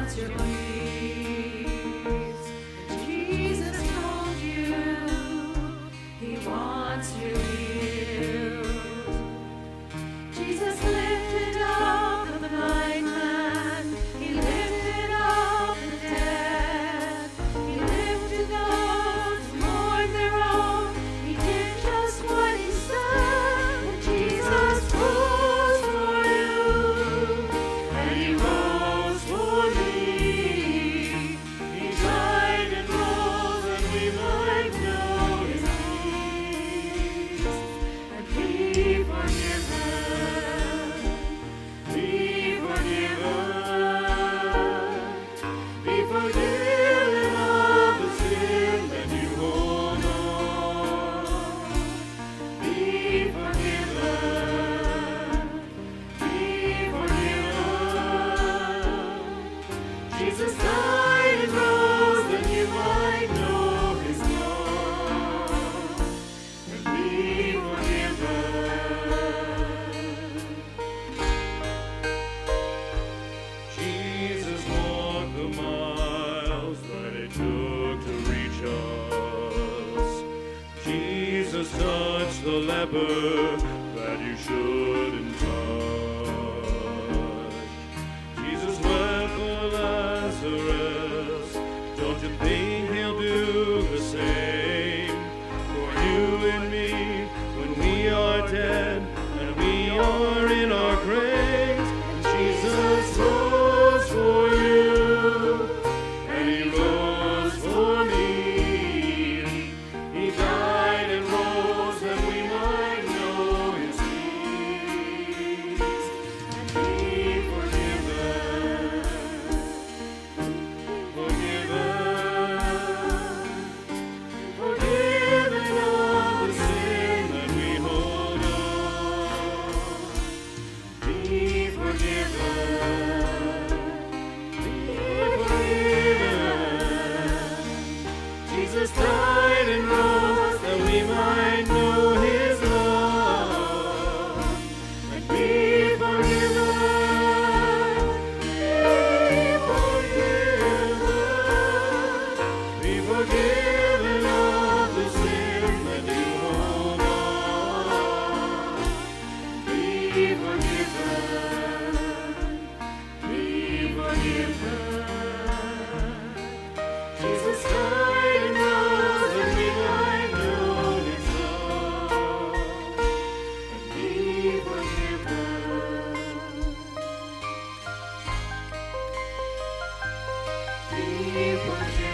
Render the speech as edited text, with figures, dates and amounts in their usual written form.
that you shouldn't touch. Jesus wept for Lazarus. Don't you think he'll do the same for you and me when we are dead and we are in our graves? And Jesus rose for you, and he rose for me. He died and rose that we might know his peace and be forgiven, forgiven of the sin that we hold on. Be forgiven, Jesus died and rose that we might know his love and be forgiven, be forgiven of the sin that you hold on. Be forgiven, be forgiven. Jesus died and rose that we might know his love and be forgiven. Be forgiven.